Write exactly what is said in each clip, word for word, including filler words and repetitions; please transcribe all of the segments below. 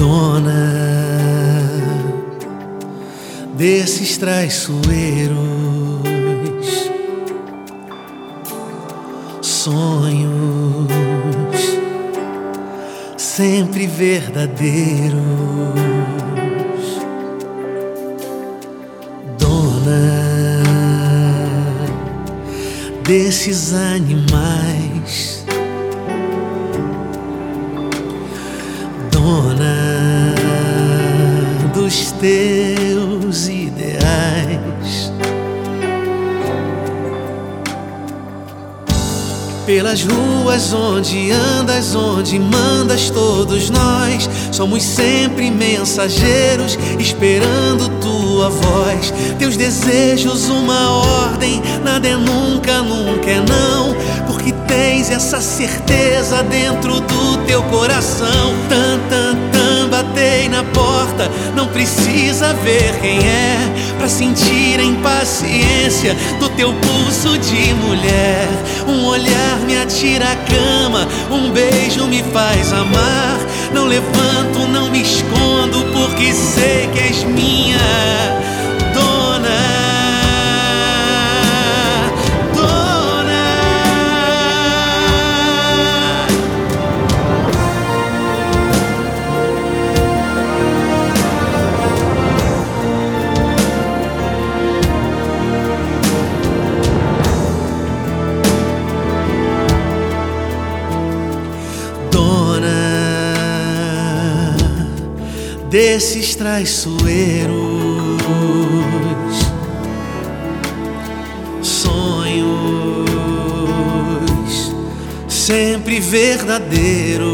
Dona desses traiçoeiros, sonhos sempre verdadeiros. Dona desses animais, dona dos teus ideais. Pelas ruas onde andas, onde mandas, todos nós somos sempre mensageiros, esperando tua voz. Teus desejos uma ordem, nada é nunca, nunca é não, porque tens essa certeza dentro do teu coração. Tan, tan, tan, batei na porta, não precisa ver quem é pra sentir a impaciência do teu pulso de mulher. Um olhar me atira à cama, um beijo me faz amar. Não levanto, não me escondo, porque sei que és minha dona. Dona. Desses traiçoeiros, sonhos sempre verdadeiros.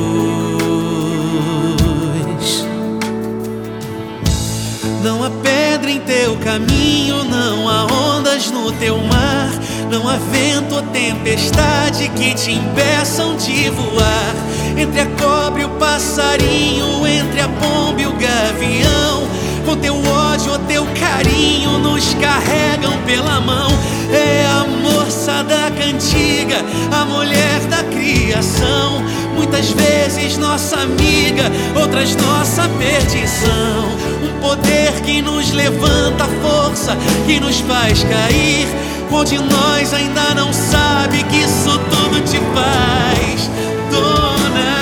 Não há pedra em teu caminho, não há ondas no teu mar, não há vento ou tempestade que te impeçam de voar. Entre a cobra e o passarinho, entre a pomba e o gavião, com teu ódio ou teu carinho nos carregam pela mão. É a moça da cantiga, a mulher da criação, muitas vezes nossa amiga, outras nossa perdição. Um poder que nos levanta, força que nos faz cair, onde nós ainda não sabe que isso tudo te faz dona.